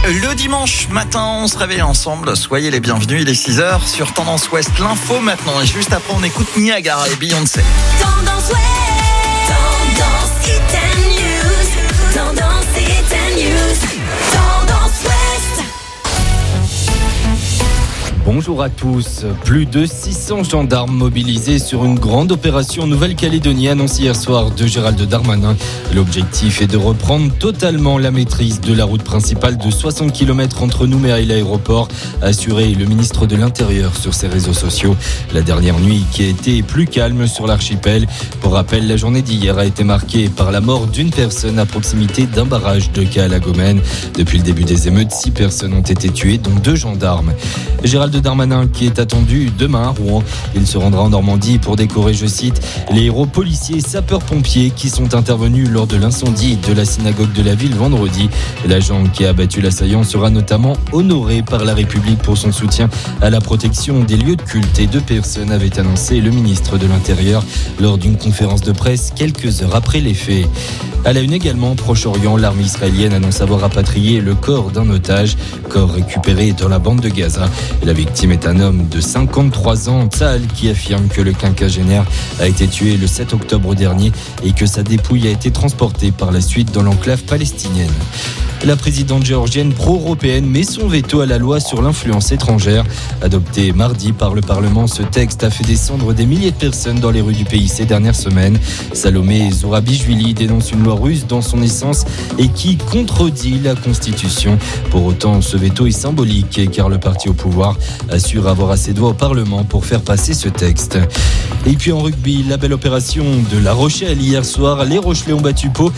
Le dimanche matin, on se réveille ensemble. Soyez les bienvenus, il est 6h sur Tendance Ouest. L'info maintenant, et juste après, on écoute Niagara et Beyoncé. Tendance Ouest, Tendance Hit and News, Tendance Hit and News, Tendance Ouest. Bonjour à tous. Plus de 600 gendarmes mobilisés sur une grande opération en Nouvelle-Calédonie annoncée hier soir de Gérald Darmanin. L'objectif est de reprendre totalement la maîtrise de la route principale de 60 km entre Nouméa et l'aéroport, a assuré le ministre de l'Intérieur sur ses réseaux sociaux. La dernière nuit qui a été plus calme sur l'archipel. Pour rappel, la journée d'hier a été marquée par la mort d'une personne à proximité d'un barrage de Kahalagomène. Depuis le début des émeutes, 6 personnes ont été tuées, dont 2 gendarmes. Gérald Darmanin qui est attendu demain à Rouen. Il se rendra en Normandie pour décorer, je cite, les héros policiers et sapeurs-pompiers qui sont intervenus lors de l'incendie de la synagogue de la ville vendredi. L'agent qui a abattu l'assaillant sera notamment honoré par la République pour son soutien à la protection des lieux de culte. Et 2 personnes avaient annoncé le ministre de l'Intérieur lors d'une conférence de presse quelques heures après les faits. À la une également, Proche-Orient, l'armée israélienne annonce avoir rapatrié le corps d'un otage, corps récupéré dans la bande de Gaza. La victime est un homme de 53 ans, Tzahal, qui affirme que le quinquagénaire a été tué le 7 octobre dernier et que sa dépouille a été transportée par la suite dans l'enclave palestinienne. La présidente géorgienne pro-européenne met son veto à la loi sur l'influence étrangère. Adopté mardi par le Parlement, ce texte a fait descendre des milliers de personnes dans les rues du pays ces dernières semaines. Salomé Zourabichvili dénonce une loi russe dans son essence et qui contredit la Constitution. Pour autant, ce veto est symbolique car le parti au pouvoir assure avoir assez de voix au Parlement pour faire passer ce texte. Et puis en rugby, la belle opération de La Rochelle hier soir. Les Rochelais ont battu Pau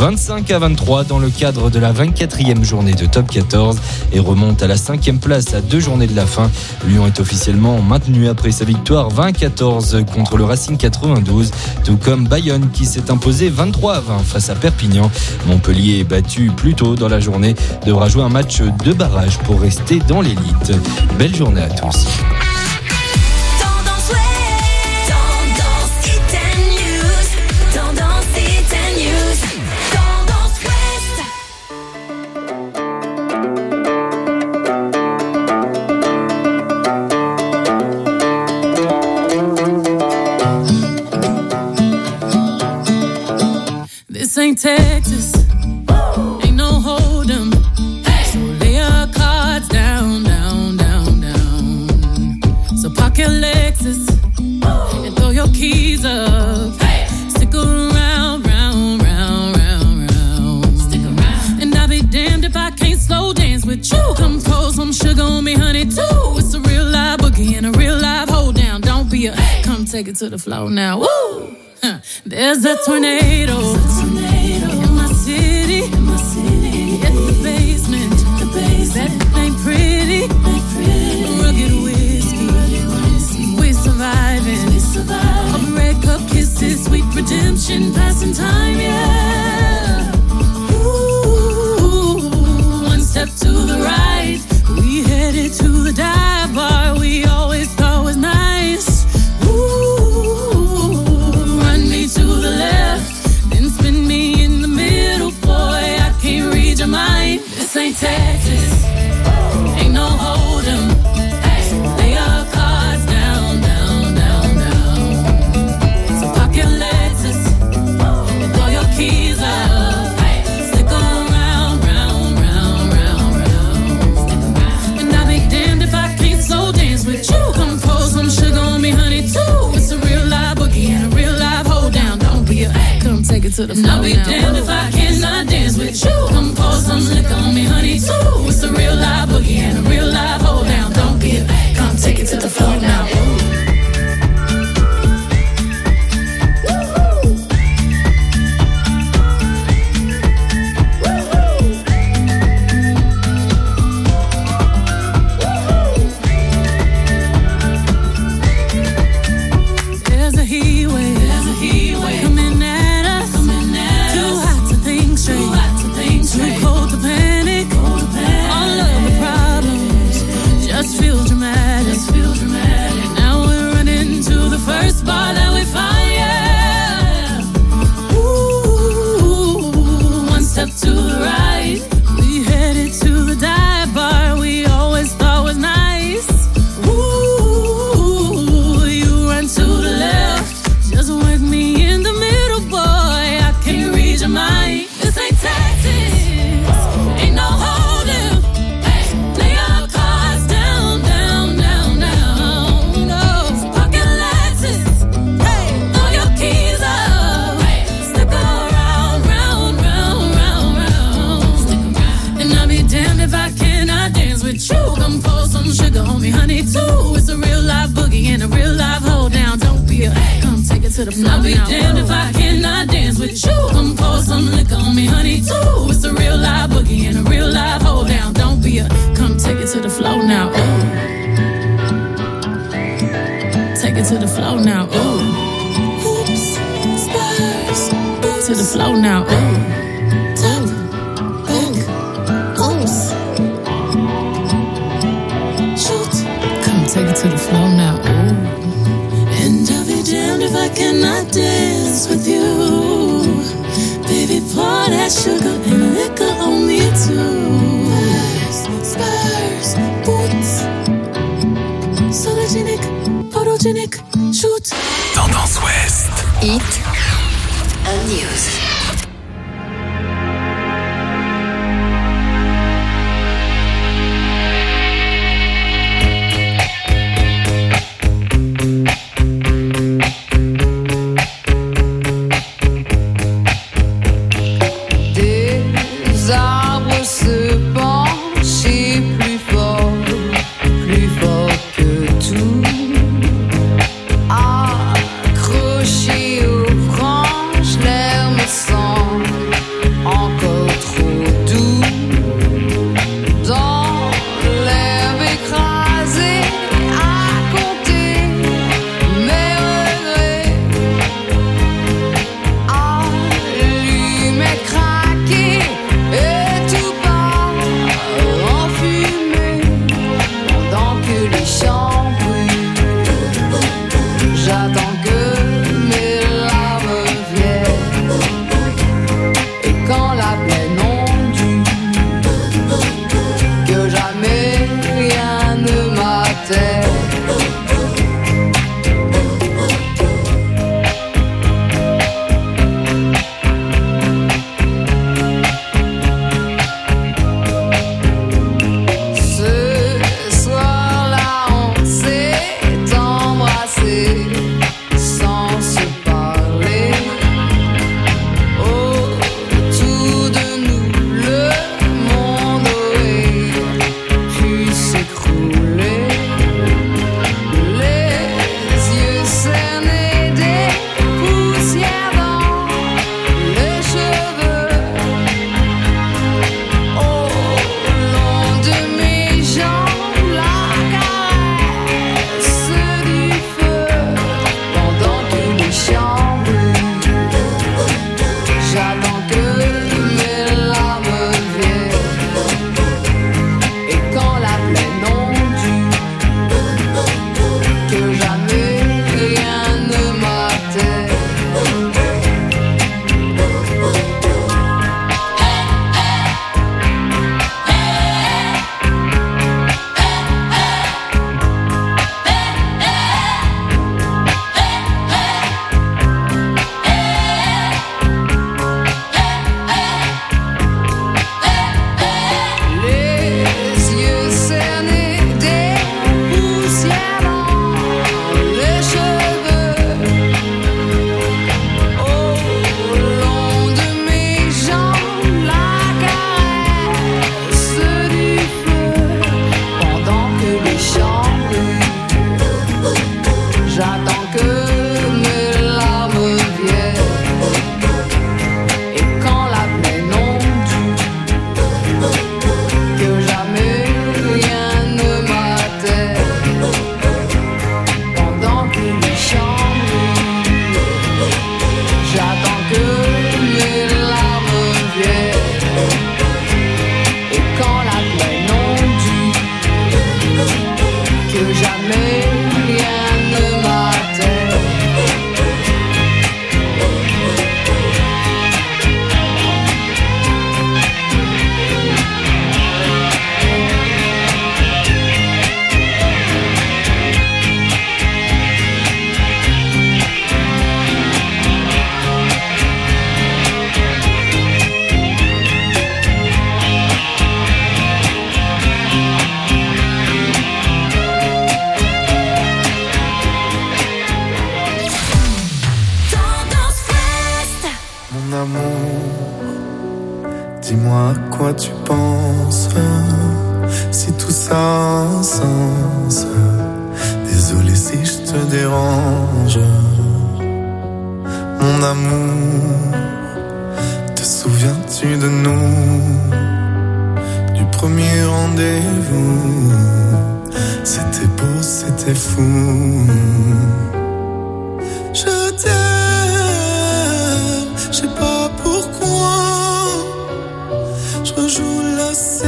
25-23 dans le cadre de la 24e journée de Top 14 et remonte à la 5e place à 2 journées de la fin. Lyon est officiellement maintenu après sa victoire 20-14 contre le Racing 92, tout comme Bayonne qui s'est imposé 23-20 face à Perpignan. Montpellier, battu plus tôt dans la journée, devra jouer un match de barrage pour rester dans l'élite. Belle journée à tous. This ain't Texas, ain't no hold'em. So lay your cards down, down, down, down. So park your Lexus and throw your keys up. Stick around, round, round, round, round. Stick around. And I'll be damned if I can't slow dance with you. Come pour some sugar on me, honey, too. It's a real live boogie and a real live hold down. Don't be a come take it to the floor now. Woo! There's a tornado in my city, at the basement, that ain't pretty, rugged whiskey, we're surviving, a red cup kisses, sweet redemption, passing time, yeah. Ooh, one step to the right, we headed to the dive bar we always thought was nice. To the left, then spin me in the middle, boy, I can't read your mind. This ain't Texas, ain't no hold'em. Lay your cards down, down, down, down. So park your Lexus and throw your keys up. Stick around, round, round, round, round. And I'll be damned if I can't slow dance with you. Come pour some sugar on me, honey, too. It's a real live boogie and a real live hold down. Don't be a come take it to the floor. I'll be damned if I cannot dance with you. Come pour some liquor on me, honey, too. It's a real live boogie and a real live hold down. Don't be a come take it to the floor now. There's a heat wave coming at us. Too hot to think straight. honey too. It's a real life boogie and a real life hold down. Don't be a come take it to the floor. I'll be damned if I cannot dance with you. Come pour some liquor on me, honey too. It's a real life boogie and a real life hold down. Don't be a come take it to the floor now. Ooh. Take it to the floor now. Ooh. Oops, spurs. To the floor now. Ooh. Take it to the floor now, ooh. And I'll be damned if I cannot dance with you. Baby, pour that sugar and liquor on me too. Spurs, boots. Sologenic, photogenic, shoot. Tendance Ouest. Hit and News. Dis-moi à quoi tu penses si tout ça a un sens. Désolé si je te dérange. Mon amour, te souviens-tu de nous? Du premier rendez-vous, c'était beau, c'était fou. Je t'aime, je sais pas pourquoi. Je rejoue la scène,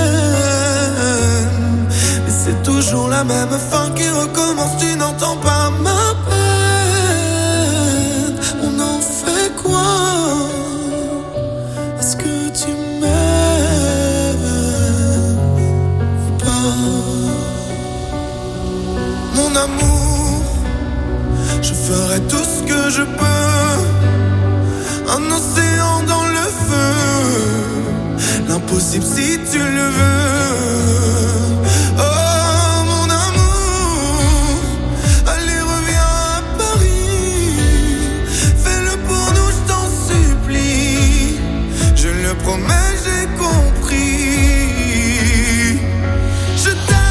mais c'est toujours la même fin qui recommence. Tu n'entends pas ma peine. On en fait quoi? Est-ce que tu m'aimes ou pas? Mon amour, je ferai tout ce que je peux. Un océan dans le feu, l'impossible si tu le veux. Oh mon amour, allez reviens à Paris. Fais-le pour nous, je t'en supplie. Je le promets, j'ai compris. Je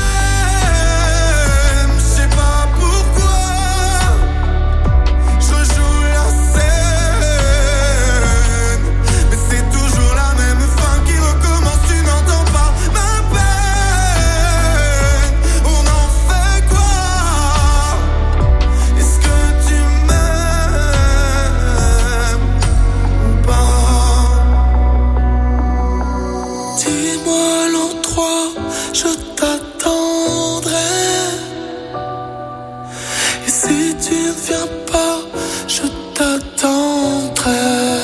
t'aime, je sais pas pourquoi. Je joue la scène, mais c'est toujours la même fin qui recommence. Tu n'entends pas ma peine. On en fait quoi? Est-ce que tu m'aimes ou pas? Dis-moi l'endroit, je t'attendrai. Et si tu ne viens pas, je t'attendrai.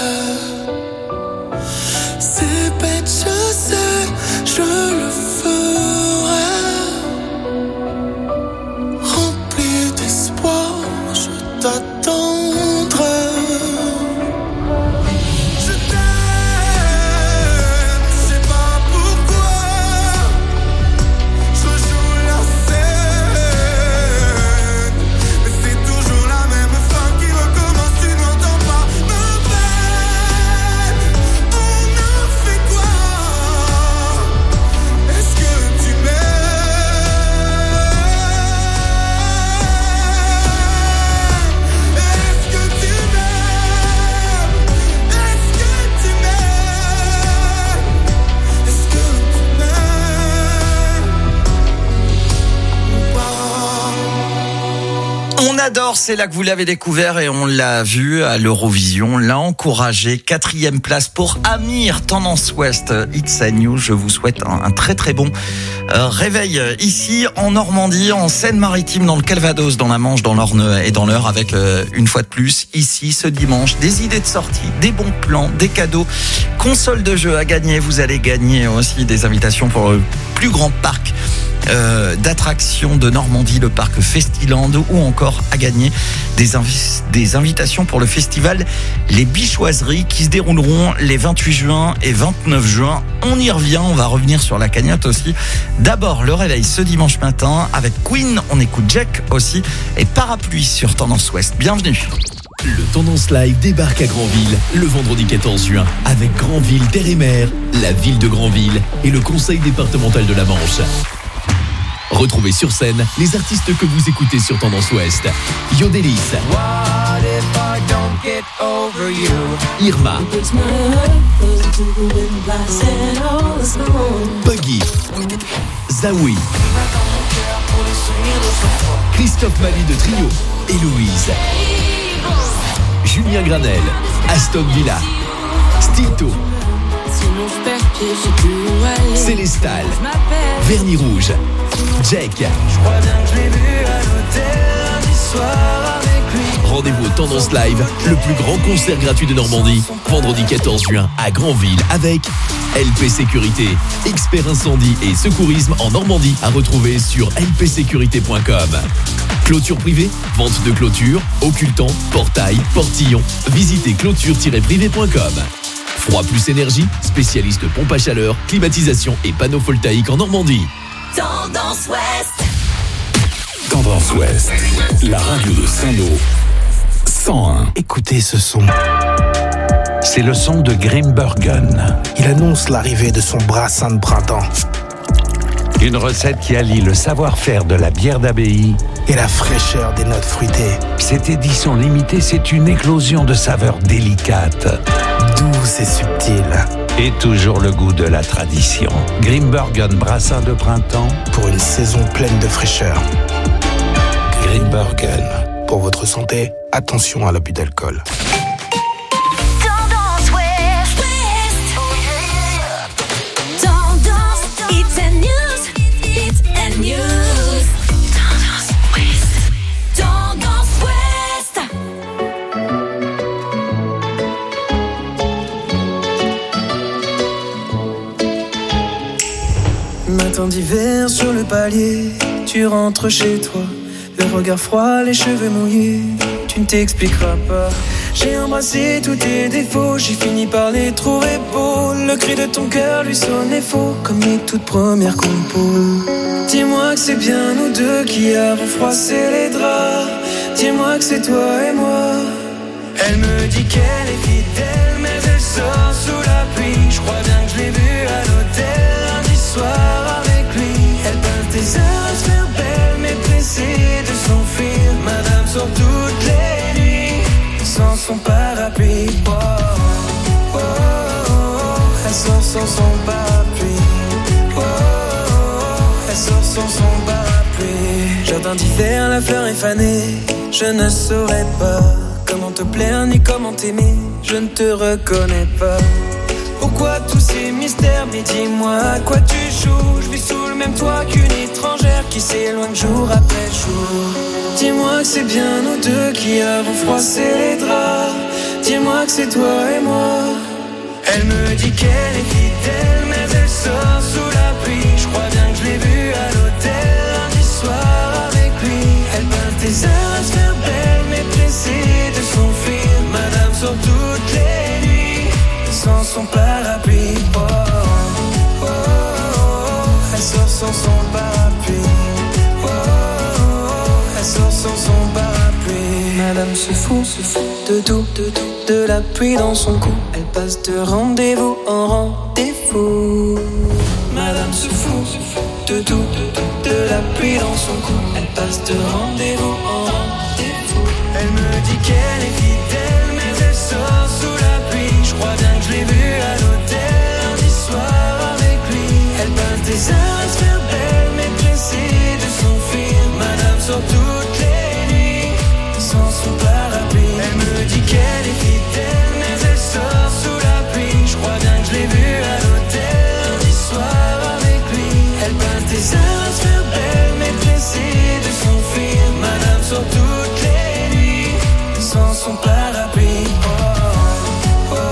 C'est bête, je sais, je le ferai. Rempli d'espoir, je t'attendrai. Je t'aime, je sais pas pourquoi. Je joue la scène, mais c'est toujours la même fin qui recommence. Tu n'entends pas ma peine. On en fait quoi? Est-ce que tu m'aimes? Est-ce que tu m'aimes? Est-ce que tu m'aimes? Est-ce que tu m'aimes ou pas? On adore, c'est là que vous l'avez découvert et on l'a vu à l'Eurovision, l'a encouragé. 4e place pour Amir, Tendance Ouest, It's a News. Je vous souhaite un très très bon réveil ici en Normandie, en Seine-Maritime, dans le Calvados, dans la Manche, dans l'Orne et dans l'Eure, avec une fois de plus ici ce dimanche des idées de sortie, des bons plans, des cadeaux, console de jeu à gagner. Vous allez gagner aussi des invitations pour le plus grand parc d'attractions de Normandie, le parc Festiland, ou encore à gagner des invitations pour le festival Les Bichoiseries qui se dérouleront les 28 juin et 29 juin. On y revient, on va revenir sur la cagnotte aussi. D'abord, le réveil ce dimanche matin avec Queen, on écoute Jack aussi, et Parapluie sur Tendance Ouest. Bienvenue. Le Tendance Live débarque à Granville le vendredi 14 juin avec Granville Terre et Mer, la ville de Granville et le conseil départemental de la Manche. Retrouvez sur scène les artistes que vous écoutez sur Tendance Ouest. Yodelis, Irma, Buggy, Zawi, Christophe Mali de Trio et Louise, Julien Granel, Aston Villa, Stilto, Célestal, Vernis Rouge, Jack. Rendez-vous au Tendance Live, le plus grand concert gratuit de Normandie, vendredi 14 juin à Granville avec LP Sécurité, expert incendie et secourisme en Normandie, à retrouver sur lpsécurité.com. Clôture privée, vente de clôture, occultant, portail, portillon. Visitez clôture-privé.com. Froid plus énergie, spécialiste pompe à chaleur, climatisation et panneaux voltaïques en Normandie. Tendance Ouest. Tendance Ouest, la radio de Saint-Lô, 101. Écoutez ce son. C'est le son de Grimbergen. Il annonce l'arrivée de son brassin de printemps. Une recette qui allie le savoir-faire de la bière d'abbaye Et la fraîcheur des notes fruitées. Cette édition limitée, c'est une éclosion de saveurs délicates Douce et subtile. et toujours le goût de la tradition. Grimbergen Brassin de printemps, Pour une saison pleine de fraîcheur. Grimbergen. Pour votre santé, attention à l'abus d'alcool. Tendance Ouest. Tendance, it's a news. It's a news. Tendance Ouest. Tendance Ouest. Matin d'hiver sur le palier, tu rentres chez toi, le regard froid, les cheveux mouillés, tu ne t'expliqueras pas. J'ai embrassé tous tes défauts, j'ai fini par les trouver beaux. Le cri de ton cœur lui sonnait faux, comme les toutes premières compos. Dis-moi que c'est bien nous deux qui avons froissé les draps. Dis-moi que c'est toi et moi. Elle me dit qu'elle est fidèle, mais elle sort sous la pluie. Je crois bien que je l'ai vue à l'hôtel lundi soir avec lui. Elle passe des heures à se faire belle, mais pressée de s'enfuir. Madame sort toutes les nuits sans son parapluie. Oh, oh, oh, oh. Elle sort sans son parapluie. Oh, oh, oh. Elle sort sans son parapluie. Jardin d'hiver, la fleur est fanée. Je ne saurais pas comment te plaire ni comment t'aimer. Je ne te reconnais pas. Pourquoi tous ces mystères? Mais dis-moi à quoi tu joues. Je vis sous le même toit qu'une étrangère qui s'éloigne jour après jour. Dis-moi que c'est bien nous deux qui avons froissé les draps. Dis-moi que c'est toi et moi. Elle me dit qu'elle est fidèle, mais elle sort sous la pluie. Je crois bien que je l'ai vue à l'hôtel lundi soir avec lui. Elle passe des heures à se faire belle, mais pressée de s'enfuir. Madame sort toutes les nuits sans son parapluie. Oh, oh, oh, oh. Elle sort sans son parapluie. Oh, oh, oh. Elle sort sans son parapluie. Madame se fout de tout, de la pluie dans son cou. Elle passe de rendez-vous en rendez-vous. Madame se fout de tout, de la pluie dans son cou. Elle passe de rendez-vous en rendez-vous. Elle me dit qu'elle est fidèle, mais elle sort sous la pluie. Je crois bien que je l'ai vue à l'hôtel lundi soir avec lui. Elle passe des heures à se faire belle, mais pressée de s'enfuir. Madame sort toutes les nuits sans son parapluie. Elle me dit qu'elle est fidèle, mais elle sort sous la pluie. Je crois bien que je l'ai vue à l'hôtel lundi soir avec lui. Elle passe des heures à se faire belle, mais pressée de s'enfuir. Madame sort toutes les nuits sans son parapluie. Oh, oh, oh,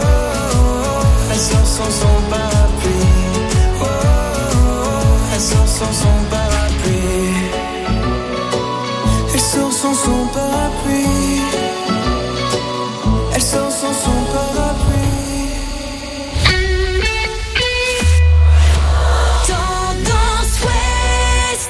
oh. Elle sort sans son parapluie. Oh, oh, oh. Elle sort sans son parapluie. Elle sort sans son parapluie. Elle sort sans son parapluie. Tendance Ouest.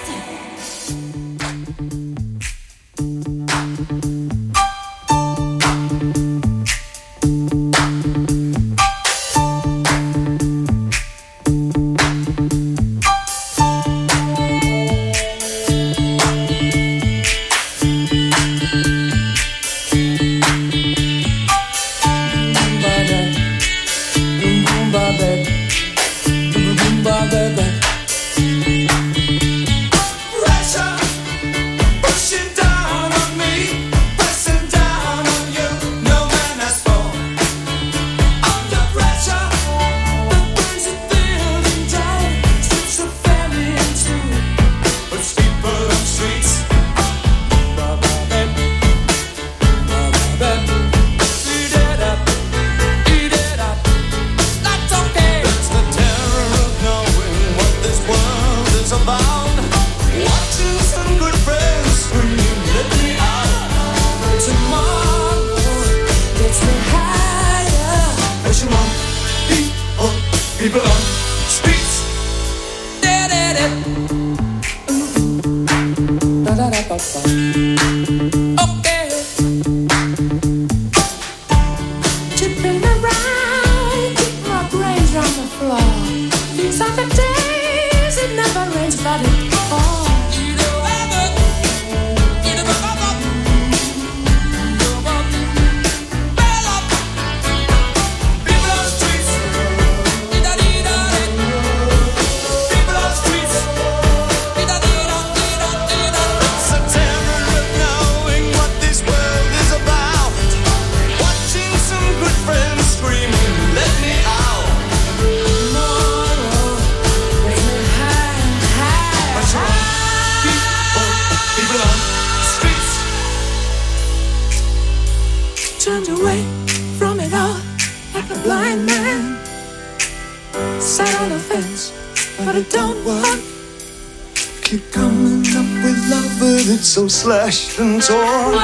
These are the days it never rains. Turned away from it all like a blind man. Sat on the fence, but it don't work. Keep coming up with love, but it's so slashed and torn.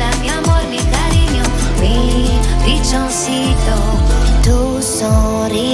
Tu sonrisa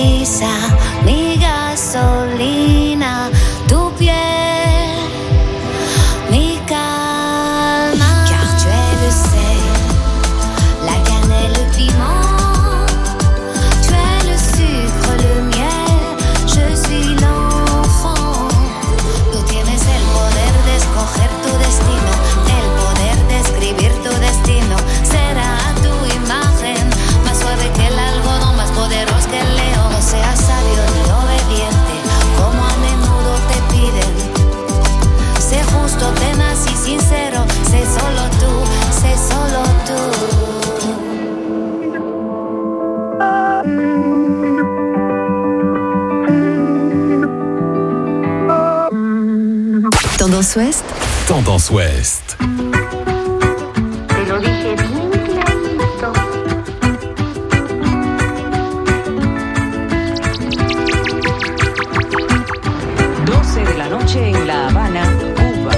sincero, sé solo tú, sé solo tú. Tendance Ouest. Tendance Ouest. Te lo dije bien clarito. De la noche en La Habana, Cuba.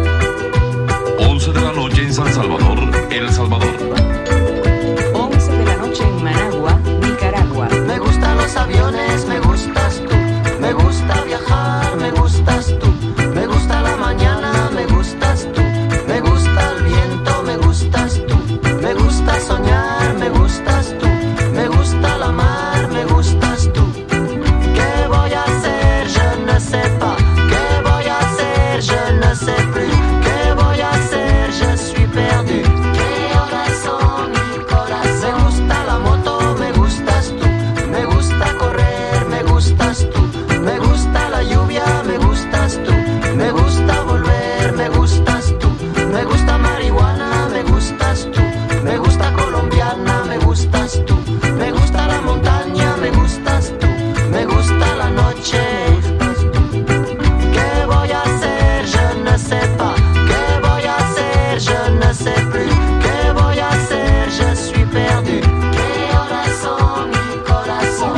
11 de la noche en San Salvador, El Salvador. 11 de la noche en Managua, Nicaragua. Me gustan los aviones, me gustas tú. Me gusta viajar, me gustas tú. Me gusta la mañana, me gustas tú. Me gusta el viento, me gustas tú. Me gusta soñar, me gustas tú. Me gusta la mar, me gustas tú. ¿Qué voy a hacer? Je ne sais pas. Je ne sais plus qué voy a hacer, je suis perdu. ¿Qué horas son, mi corazón? Me gusta la moto, me gustas tú. Me gusta correr, me gustas tú. Me gusta la lluvia, me gustas tú. Me gusta volver, me gustas tú. Me gusta marihuana, me gustas tú. Me gusta colombiana, me gustas tú. Me gusta la montaña, me gustas tú. Me gusta la noche. Je ne sais plus qué voy a hacer, je suis perdu. ¿Qué horas son, mi corazón?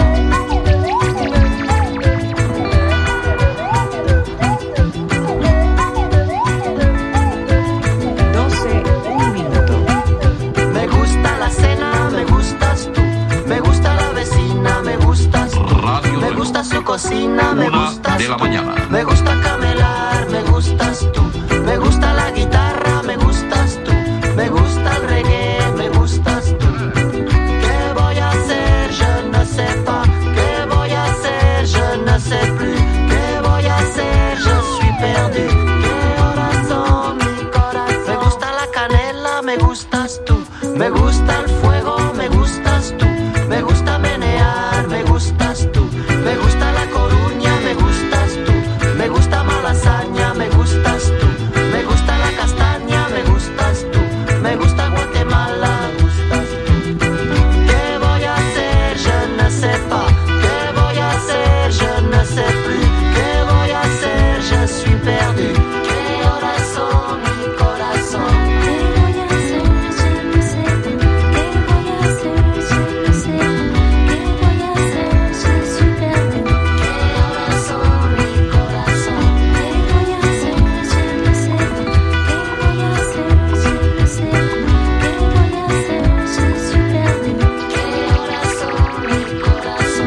12, 1 minuto. Me gusta la cena, me gustas tú. Me gusta la vecina, me gustas tú. Me gusta su cocina, me gustas de la tú. mañana. Me gusta camelar, me gustas tú. Me gusta la guitarra, me gustas tú. Me gusta el reggae, me gustas tú. ¿Qué voy a hacer? Je ne sais pas. ¿Qué voy a hacer? Je ne sais plus. ¿Qué voy a hacer? Je suis perdu. ¿Qué horas son, mi corazón? Me gusta la canela, me gustas tú. Me gusta el fuego, me gustas tú. Me gusta menear, me gustas tú. Me gusta La Coruña, me gustas tú. Me gusta Malasaña, me gustas tú. Me gusta la castaña, me gustas tú. Me gusta Guatemala, me gustas tú. ¿Qué voy a hacer? Je ne sais pas. ¿Qué voy a hacer? Je ne sais plus. ¿Qué voy a hacer? Je suis perdu. ¿Qué horas son, mi corazón? ¿Qué voy a hacer? Je ne sais pas. ¿Qué voy a hacer? Je ne sais pas. ¿Qué voy a hacer? Je suis perdu. ¿Qué horas son, mi corazón? ¿Qué voy a hacer? Je ne sais pas. ¿Qué voy a hacer? Je ne sais pas. ¿Qué voy a hacer? Je suis perdu. ¿Qué horas son, mi corazón?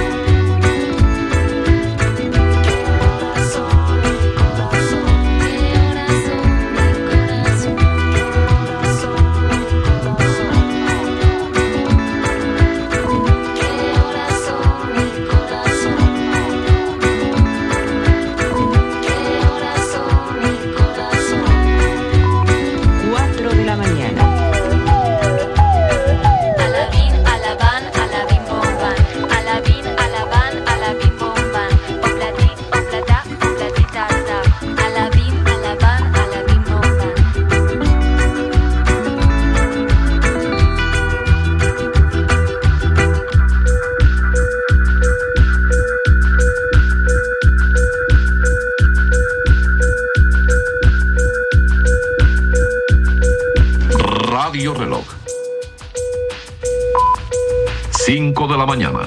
Radio Reloj. 5 de la mañana.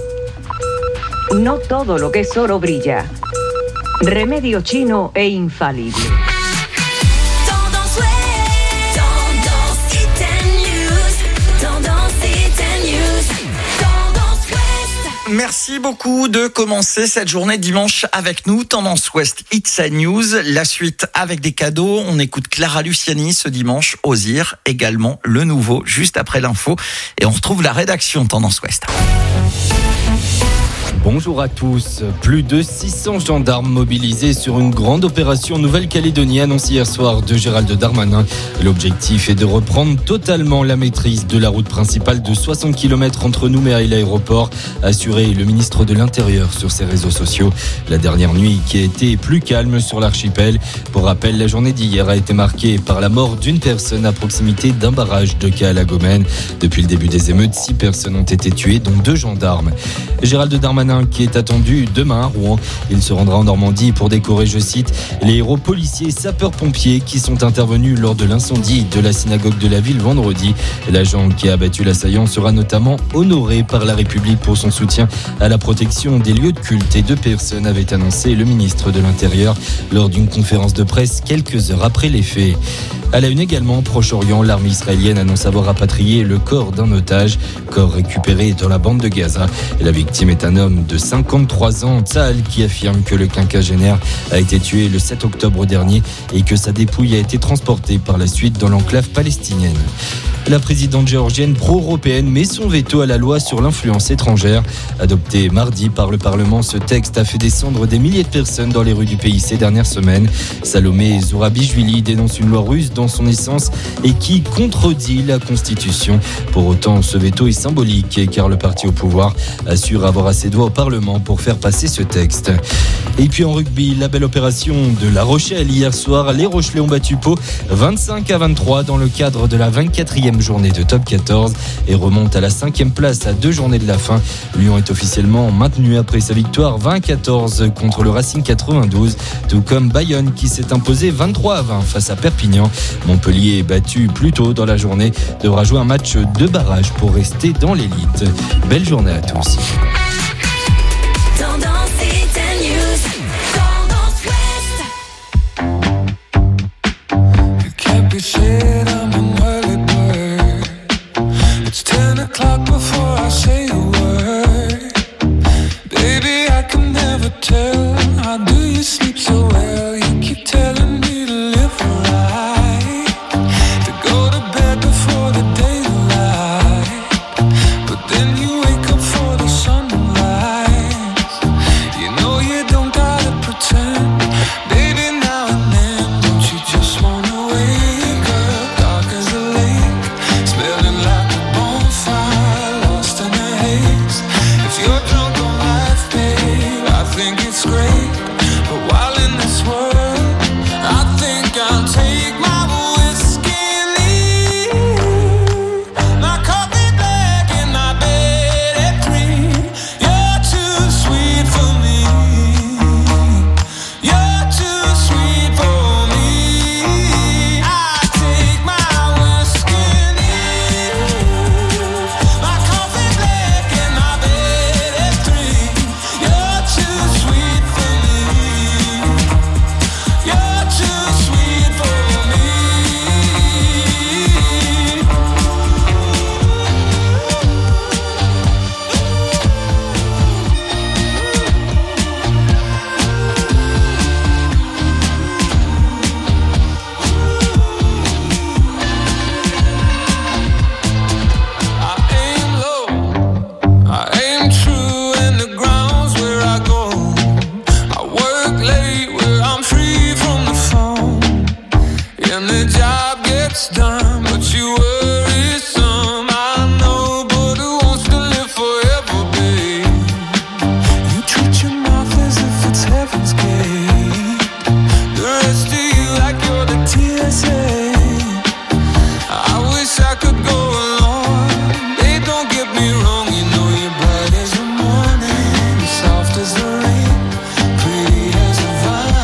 No todo lo que es oro brilla. Remedio chino e infalible. Tendance Ouest. Tendance Iten News. Tendance Iten News. Tendance Ouest. Merci beaucoup de commencer cette journée dimanche avec nous. Tendance Ouest, It's a News. La suite avec des cadeaux. On écoute Clara Luciani ce dimanche. Ozir, également le nouveau, juste après l'info. Et on retrouve la rédaction Tendance Ouest. Bonjour à tous. Plus de 600 gendarmes mobilisés sur une grande opération en Nouvelle-Calédonie annoncée hier soir de Gérald Darmanin. L'objectif est de reprendre totalement la maîtrise de la route principale de 60 km entre Nouméa et l'aéroport, a assuré le ministre de l'Intérieur sur ses réseaux sociaux. La dernière nuit qui a été plus calme sur l'archipel. Pour rappel, la journée d'hier a été marquée par la mort d'une personne à proximité d'un barrage de Kaalagomen. Depuis le début des émeutes, 6 personnes ont été tuées, dont 2 gendarmes. Gérald Darmanin qui est attendu demain à Rouen. Il se rendra en Normandie pour décorer, je cite, les héros policiers et sapeurs-pompiers qui sont intervenus lors de l'incendie de la synagogue de la ville vendredi. L'agent qui a abattu l'assaillant sera notamment honoré par la République pour son soutien à la protection des lieux de culte. Et 2 personnes avaient annoncé le ministre de l'Intérieur lors d'une conférence de presse quelques heures après les faits. À la une également, Proche-Orient, l'armée israélienne annonce avoir rapatrié le corps d'un otage, corps récupéré dans la bande de Gaza. Et la victime est un homme de 53 ans, Tzahal, qui affirme que le quinquagénaire a été tué le 7 octobre dernier et que sa dépouille a été transportée par la suite dans l'enclave palestinienne. La présidente géorgienne pro-européenne met son veto à la loi sur l'influence étrangère. Adopté mardi par le Parlement, ce texte a fait descendre des milliers de personnes dans les rues du pays ces dernières semaines. Salomé Zourabichvili dénonce une loi russe dans son essence et qui contredit la Constitution. Pour autant, ce veto est symbolique car le parti au pouvoir assure avoir assez de voix au Parlement pour faire passer ce texte. Et puis en rugby, la belle opération de La Rochelle hier soir. Les Rochelais ont battu Pau 25-23 dans le cadre de la 24e journée de top 14 et remonte à la 5e place à 2 journées de la fin. Lyon est officiellement maintenu après sa victoire 20-14 contre le Racing 92, tout comme Bayonne qui s'est imposé 23-20 face à Perpignan. Montpellier, battu plus tôt dans la journée, devra jouer un match de barrage pour rester dans l'élite. Belle journée à tous.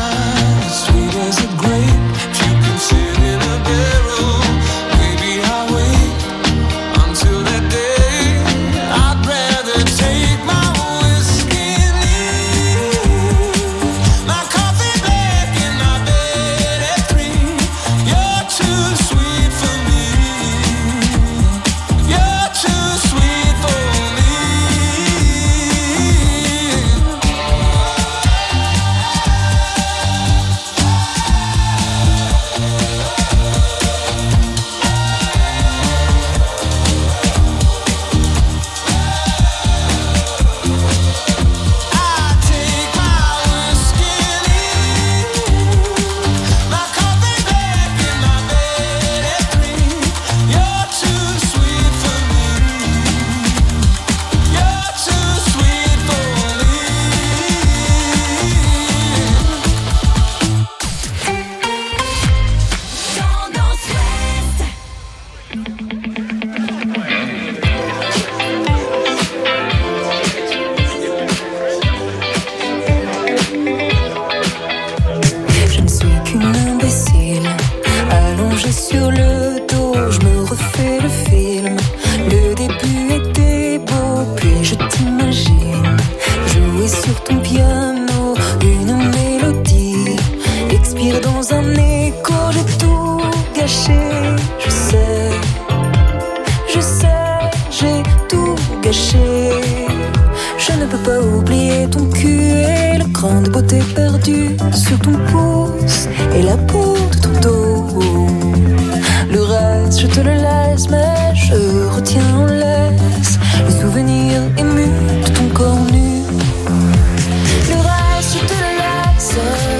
Sweet as a grape, you can sit in a barrel. Baby, I sur le dos, je me refais le film. Le début était beau, puis je t'imagine jouer sur ton piano une mélodie, expire dans un écho, j'ai tout gâché. Je sais, j'ai tout gâché. Je ne peux pas oublier ton cul et le cran de beauté perdu sur ton pouce et la peau de ton dos. Le reste, je te le laisse, mais je retiens en laisse le souvenir ému de ton corps nu. Le reste, je te le laisse.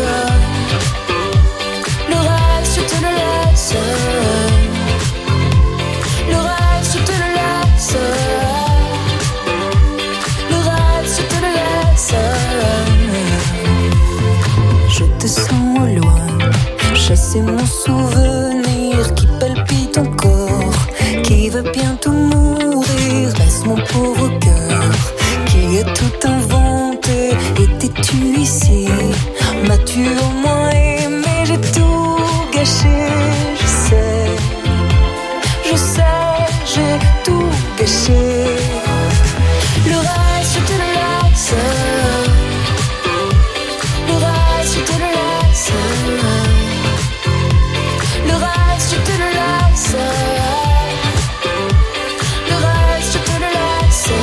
Le reste, je te le laisse. Le reste, je te le laisse. Le reste, je te le laisse. Je te sens au loin, chasser mon souvenir qui palpite encore, qui va bientôt mourir. Laisse mon pauvre cœur qui a tout inventé. Étais-tu ici? M'as-tu au moins aimé? J'ai tout gâché. Je sais, j'ai tout gâché. Le reste, je te le laisse. Le reste, je te le laisse. Le reste, je te le laisse. Le reste, je te le laisse.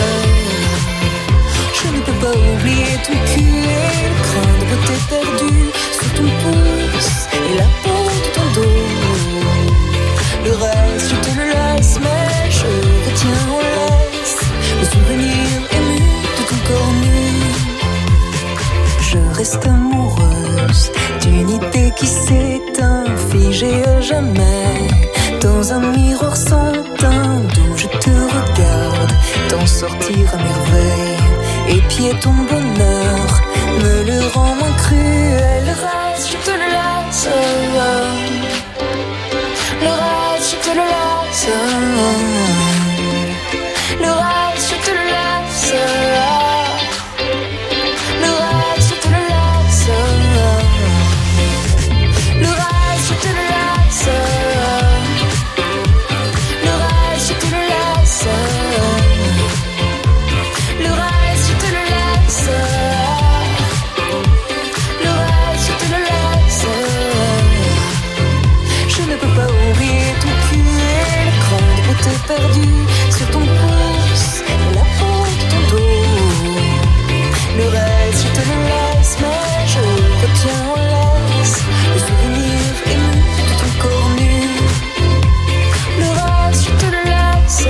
Je ne peux pas oublier ton cul et le cran de beauté perdu sur ton pouce et la peau de ton dos. Le reste, je te le laisse, mais je retiens en laisse le souvenir ému de ton corps nu. Je reste amoureuse d'une idée qui s'éteint, figée à jamais dans un miroir sans teint, d'où je te regarde t'en sortir à merveille. Épier ton bonheur me le rend moins cruel. Le reste, je te le laisse. Le reste, je te le laisse. Le reste, je te le laisse. Le reste, je te le laisse. Le reste, je te le laisse. Le reste, je te le laisse. Le reste, je te le laisse. Le reste, je te le laisse. Je ne peux pas oublier ton cul et le cran de beauté perdu sur ton pouce et la peau de ton dos. Le reste, je te le laisse, mais je retiens en laisse le souvenir ému de ton corps nu. Le reste, je te le laisse.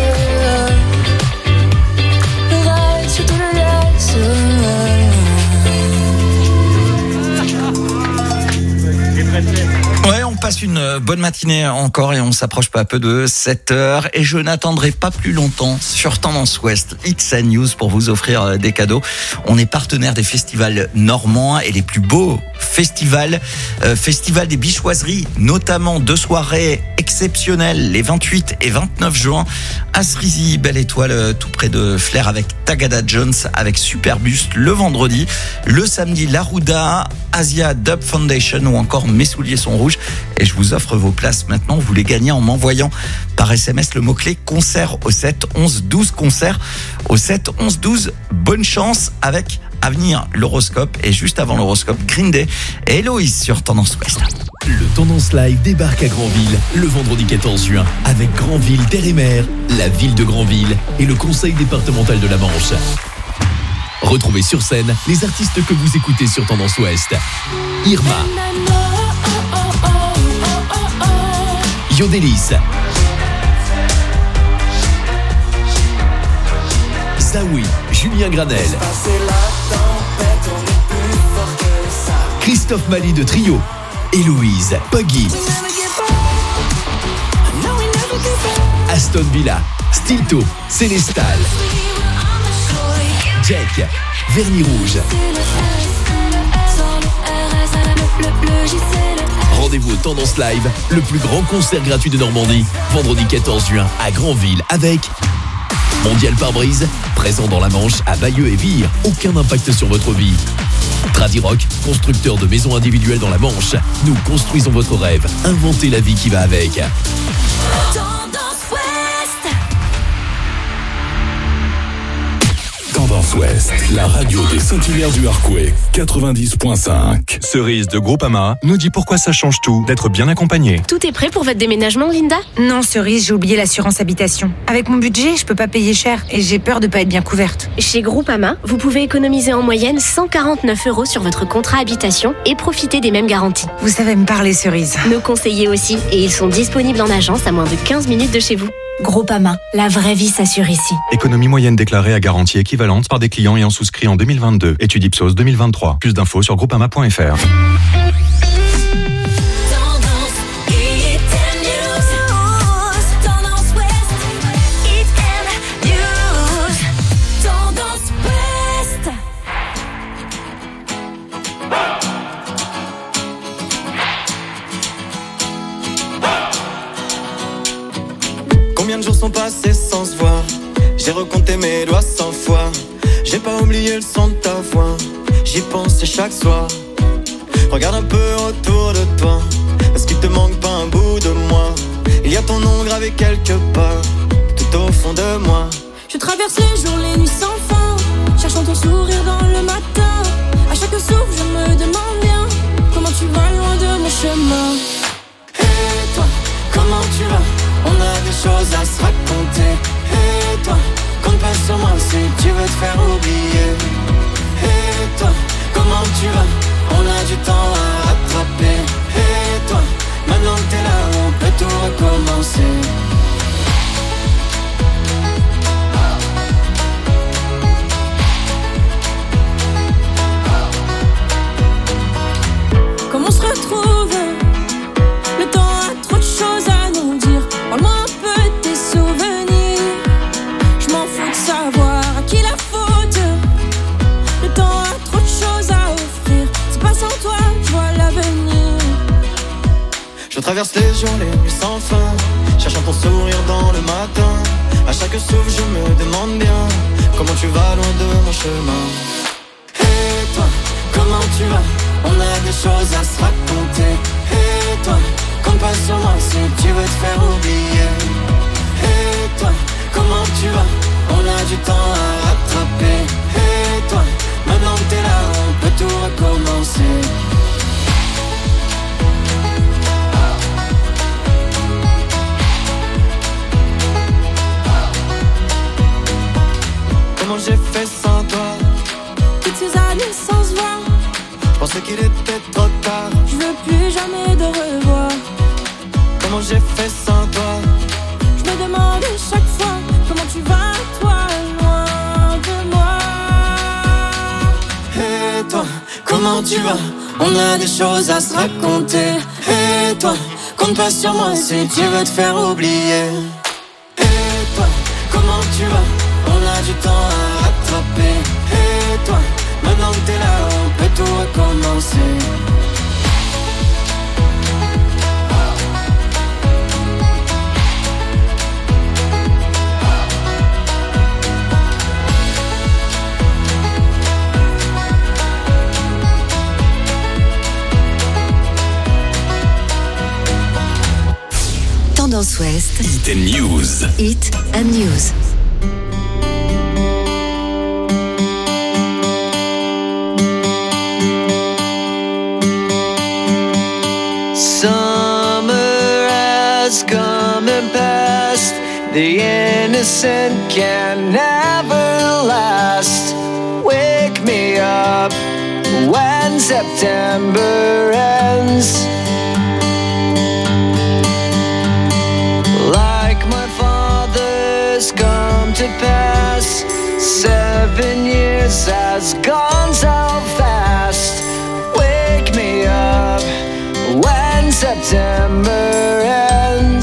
Le reste, je te le laisse. Ouais, on passe une bonne matinée encore et on s'approche peu à peu de 7h et je n'attendrai pas plus longtemps sur Tendance Ouest Hits and News pour vous offrir des cadeaux. On est partenaire des festivals normands et les plus beaux festivals, festival des Bichoiseries, notamment 2 soirées exceptionnelles les 28 et 29 juin à Cerisy, Belle Étoile, tout près de Flers, avec Tagada Jones, avec Superbus le vendredi, le samedi Larouda, Asia Dub Foundation ou encore Mes souliers sont rouges. Et je vous offre vos places maintenant. Vous les gagnez en m'envoyant par SMS le mot-clé concert au 7 11 12, concert au 7 11 12. Bonne chance avec à venir l'horoscope et juste avant l'horoscope Green Day et Héloïse sur Tendance Ouest. Le Tendance Live débarque à Granville le vendredi 14 juin avec Granville Terre et Mer, la ville de Granville et le conseil départemental de la Manche. Retrouvez sur scène les artistes que vous écoutez sur Tendance Ouest. Irma, Yodelis, Zawi, Julien Granel, Christophe Mali de Trio, Héloïse, Puggy, Aston Villa, Stilto, Célestal, Jack, Vernis Rouge. Rendez-vous au Tendance Live, le plus grand concert gratuit de Normandie, vendredi 14 juin à Granville avec Mondial Pare-Brise, présent dans la Manche à Bayeux et Vire. Aucun impact sur votre vie. Tradirock, constructeur de maisons individuelles dans la Manche. Nous construisons votre rêve. Inventez la vie qui va avec. Tendance Ouest. Tendance Ouest, la radio des Saint-Hilaire du Harcouët, 90.5. Cerise de Groupama nous dit pourquoi ça change tout d'être bien accompagné. Tout est prêt pour votre déménagement, Linda ? Non, Cerise, j'ai oublié l'assurance habitation. Avec mon budget, je peux pas payer cher et j'ai peur de pas être bien couverte. Chez Groupama, vous pouvez économiser en moyenne 149 € sur votre contrat habitation et profiter des mêmes garanties. Vous savez me parler, Cerise. Nos conseillers aussi, et ils sont disponibles en agence à moins de 15 minutes de chez vous. Groupama, la vraie vie s'assure ici. Économie moyenne déclarée à garantie équivalente par des clients ayant souscrit en 2022. Étude Ipsos 2023. Plus d'infos sur groupama.fr. Combien de jours sont passés sans se voir? J'ai recompté mes doigts 100 fois. J'ai pas oublié le son de ta voix. J'y pense chaque soir. Regarde un peu autour de toi. Est-ce qu'il te manque pas un bout de moi? Il y a ton nom gravé quelque part, tout au fond de moi. Je traverse les jours, les nuits sans fin, cherchant ton sourire dans le matin. À chaque souffle, je me demande bien comment tu vas loin de mon chemin. Et toi, comment tu vas? On a des choses à se raconter. Et toi, compte pas sur moi si tu veux te faire oublier. Et toi, comment tu vas? On a du temps à rattraper. Et toi, maintenant que t'es là, on peut tout recommencer. Comme on se retrouve, le temps a trop de choses à nous dire. Parle-moi un peu de tes souvenirs. Je m'en fous de savoir à qui la faute. Le temps a trop de choses à offrir. C'est pas sans toi, je vois l'avenir. Je traverse les jours, les nuits sans fin, cherchant ton sourire dans le matin. À chaque souffle, je me demande bien comment tu vas loin de mon chemin. Et toi, comment tu vas? On a des choses à se raconter. Et toi, compte pas sur moi si tu veux te faire oublier. Et toi, comment tu vas? On a du temps à rattraper. Et toi, maintenant que t'es là, on peut tout recommencer. Comment j'ai fait sans toi? Toutes ces années sans se voir, je pensais qu'il était trop tard. je veux plus jamais de revoir. Comment j'ai fait sans toi? Je me demande chaque fois comment tu vas, toi, loin de moi. Et toi, comment tu vas? On a des choses à se raconter. Et toi, compte pas sur moi si tu veux te faire oublier. Et toi, comment tu vas? On a du temps à rattraper. Et toi, maintenant que t'es là, on peut tout recommencer. Tendance Ouest. Hit and News. Hit and News. Summer has come and passed. The innocent can never last. Wake me up when September ends. Like my father's come to pass. 7 years has gone so fast. Wake me up when September ends.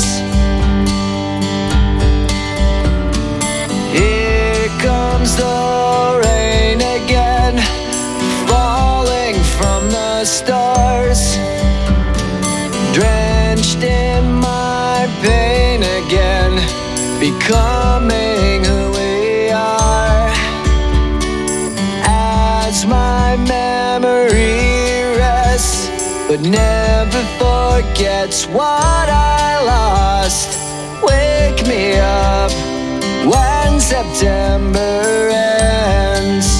Here comes the rain again, falling from the stars, drenched in my pain again, becoming who we are. As my memory but never forgets what I lost. Wake me up when September ends.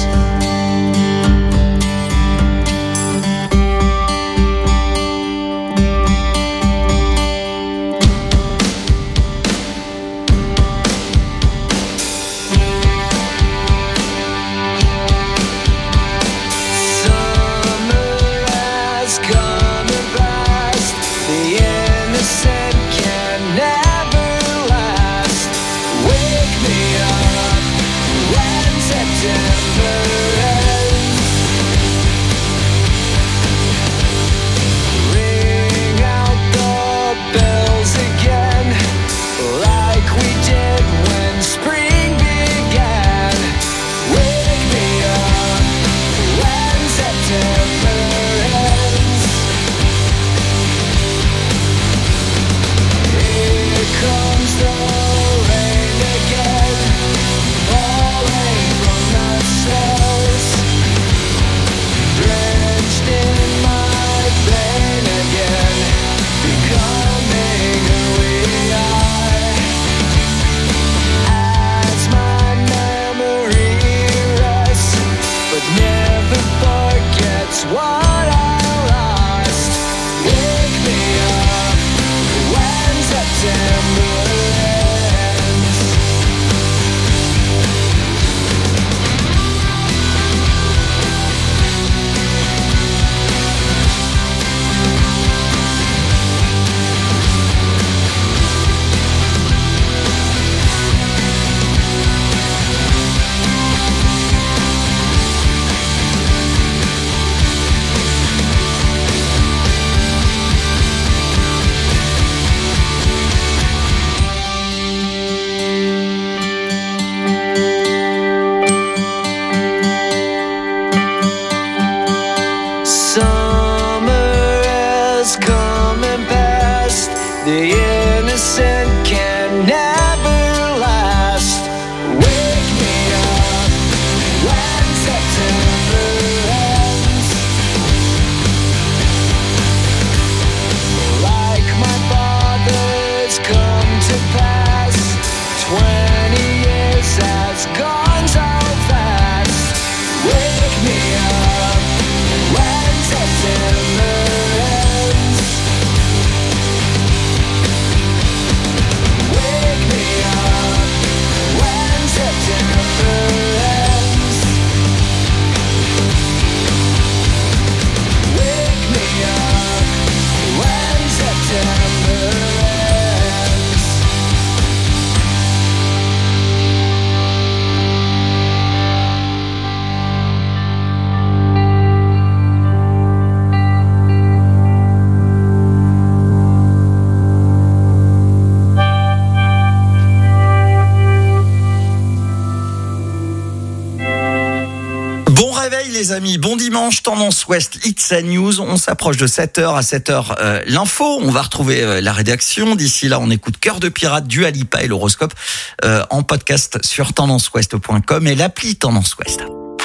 Les amis, bon dimanche, Tendance Ouest, It's a News. On s'approche de 7h. À 7h, l'info. On va retrouver la rédaction. D'ici là, on écoute Cœur de Pirate, Dua Lipa et l'horoscope en podcast sur tendanceouest.com et l'appli Tendance Ouest.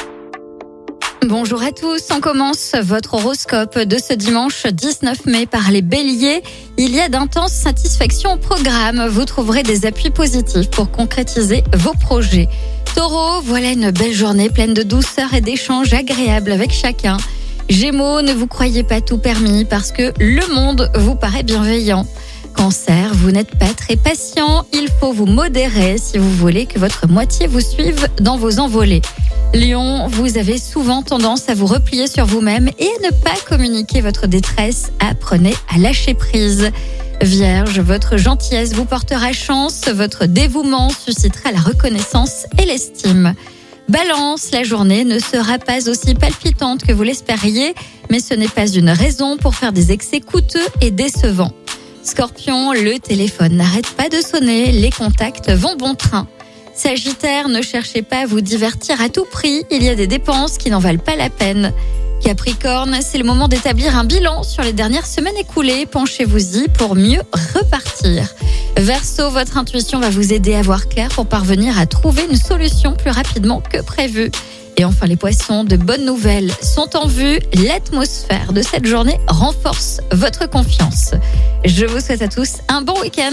Bonjour à tous, on commence votre horoscope de ce dimanche 19 mai par les béliers. Il y a d'intenses satisfactions au programme. Vous trouverez des appuis positifs pour concrétiser vos projets. Taureau, voilà une belle journée pleine de douceur et d'échanges agréables avec chacun. Gémeaux, ne vous croyez pas tout permis parce que le monde vous paraît bienveillant. Cancer, vous n'êtes pas très patient, il faut vous modérer si vous voulez que votre moitié vous suive dans vos envolées. Lion, vous avez souvent tendance à vous replier sur vous-même et à ne pas communiquer votre détresse. Apprenez à lâcher prise. Vierge, votre gentillesse vous portera chance, votre dévouement suscitera la reconnaissance et l'estime. Balance, la journée ne sera pas aussi palpitante que vous l'espériez, mais ce n'est pas une raison pour faire des excès coûteux et décevants. Scorpion, le téléphone n'arrête pas de sonner, les contacts vont bon train. Sagittaire, ne cherchez pas à vous divertir à tout prix, il y a des dépenses qui n'en valent pas la peine. Capricorne, c'est le moment d'établir un bilan sur les dernières semaines écoulées, penchez-vous-y pour mieux repartir. Verseau, votre intuition va vous aider à voir clair pour parvenir à trouver une solution plus rapidement que prévu. Et enfin les poissons, de bonnes nouvelles sont en vue. L'atmosphère de cette journée renforce votre confiance. Je vous souhaite à tous un bon week-end.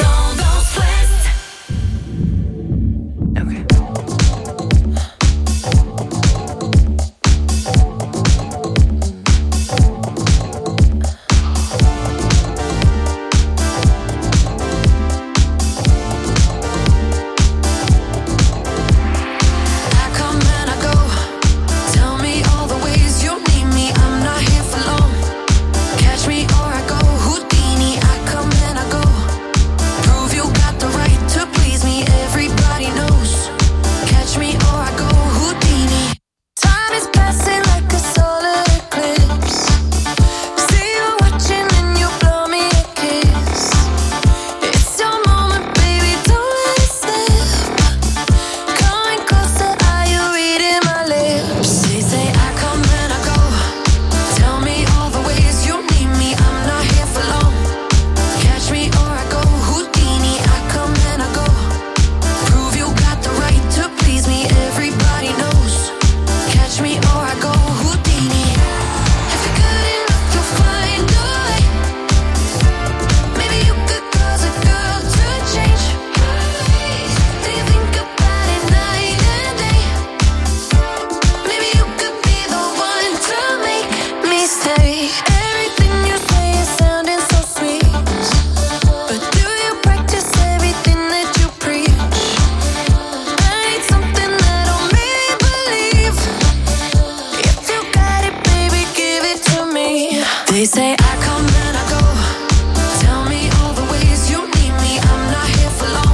They say I come and I go. Tell me all the ways you need me. I'm not here for long.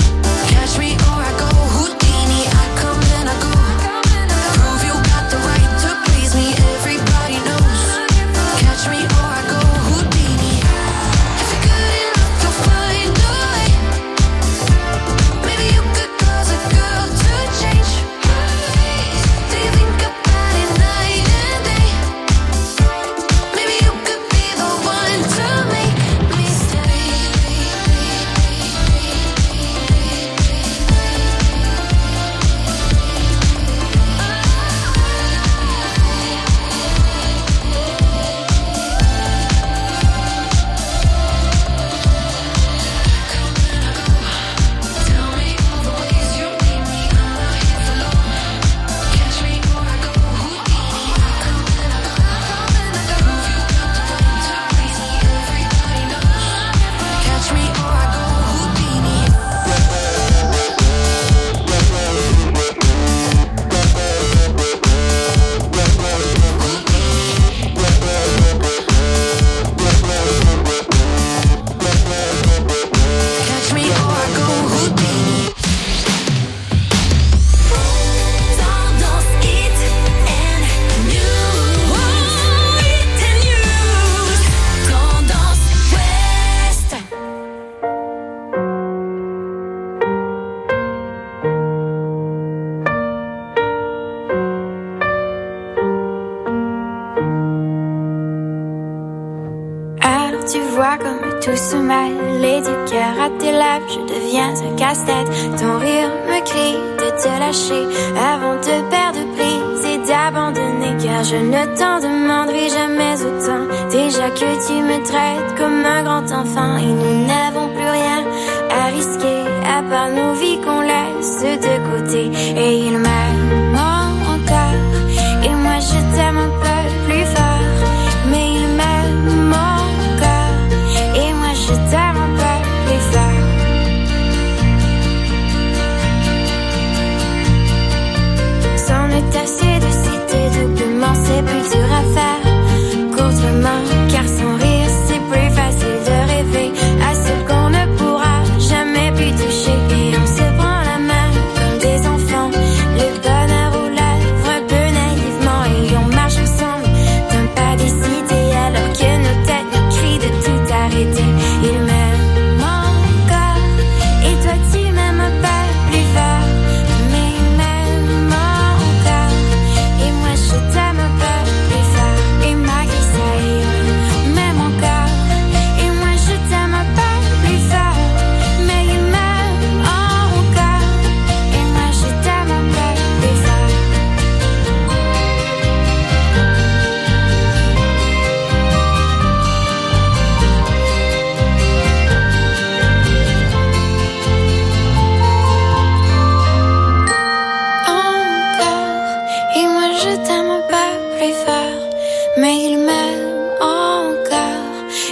Catch me or I go Houdini. I come and I go. Prove you got the right to please me. Everybody knows. Catch me or I go Houdini. If you're good enough, you'll find a way. Maybe you could cause a girl to change. Do you think about it night and day? Maybe you could be the one to make me stay. Tell me all the ways you need me. I'm not here for long. Catch me or I go Houdini. I come and I go. Prove you got the right to please me. Everybody knows. Catch me or I go Houdini. Catch me or I go Houdini. Tendance hit and news. Hit and news. Tendance Ouest. Alors tu vois comme tout se mêle et du cœur à tes lèvres, je deviens un casse-tête. Ton rire me crie de te lâcher avant de perdre prise et d'abandonner, car je ne t'en demanderai jamais autant. Déjà que tu me traites comme un grand enfant et nous n'avons plus rien à risquer à part nos vies qu'on laisse de côté. Et il m'aime encore et moi je t'aime un peu plus fort, mais il m'aime encore et moi je t'aime un peu plus fort. C'en est assez de citer doublement, c'est plus dur à faire courtement, car sans rire c'est plus facile de rêver à ce qu'on ne pourra jamais plus toucher. Et on se prend la main comme des enfants, le bonheur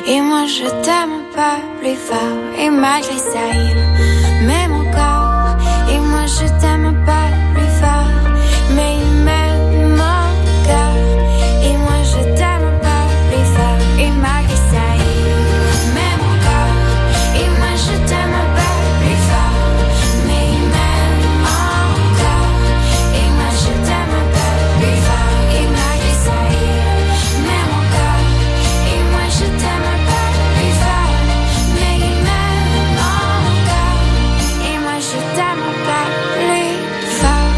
Et moi je t'aime pas plus fort. Et malgré ça il m'aime encore. Et moi je t'aime pas plus fort. Mais il m'aime encore. Et moi je t'aime pas plus fort. Et malgré ça il m'aime encore. Et moi je t'aime pas plus fort. Mais il m'aime encore. Et moi je t'aime pas plus fort. Et malgré ça il m'aime encore. Et moi je t'aime pas plus fort. Mais il m'aime encore. Et moi je t'aime pas plus fort.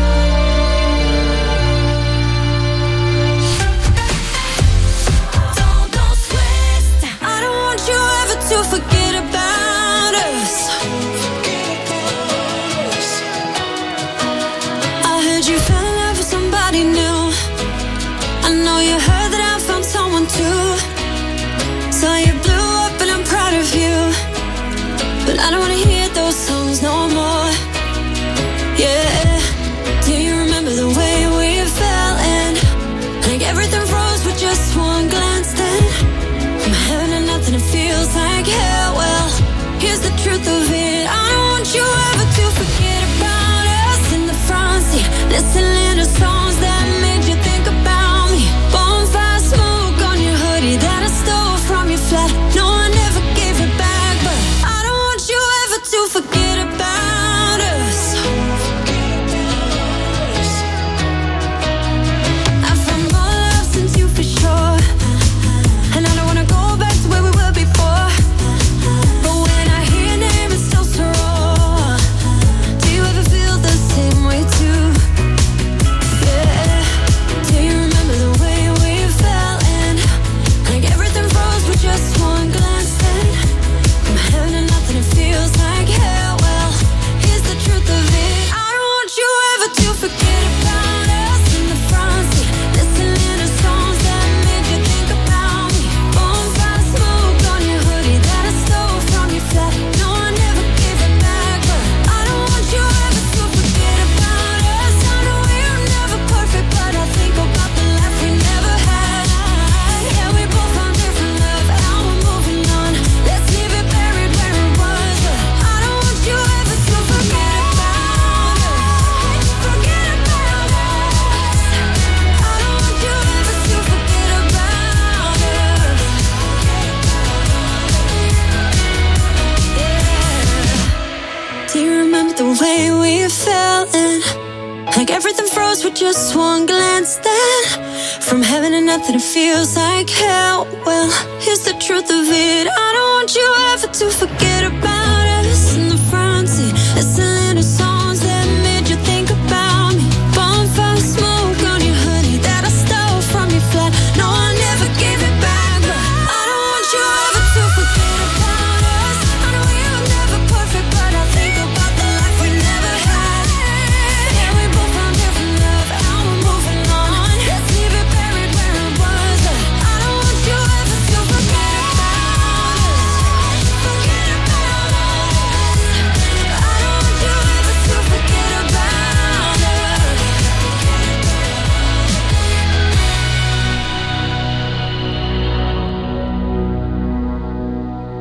Tendance Ouest. I don't want you ever to forget about us. I heard you fell in love with somebody new. I know you heard that I found someone too. So you blew up and I'm proud of you. But I don't wanna hear those songs no more. Yeah. Do you remember the way we fell in? Like everything froze with just one glance then. From heaven to nothing, it feels like hell. Well, here's the truth of it. I don't want you ever to forget about us in the front seat, listening to songs that made you think about me. Bonfire smoke on your hoodie that I stole from your flat. No, I never gave it back, but I don't want you ever to forget about us. I found more love since you for sure. And I don't wanna go back to where we were before. But when I hear your name, it's still so raw. Do you ever feel the same way too? Yeah. Do you remember the way we fell in? Like everything froze with just one glance then. From heaven to nothing, it feels like hell. Well, here's the truth of it. I don't want you ever to forget about us in the front seat, listening to songs that made you think about me. Bonfire smoke on your hoodie that I stole from your flat. No, I never gave it back, but I don't want you ever to forget about us. I know we're never perfect, but I think about the life we never had. Yeah, we both found different love, now we're moving on. Let's leave it buried where it was. But I don't want you ever to forget about us. Forget about us. I don't want you ever to forget about us. Yeah. Do you remember the way we fell in? Like everything froze with just one glance then. From heaven to nothing, it feels like hell. Well, here's the truth of it.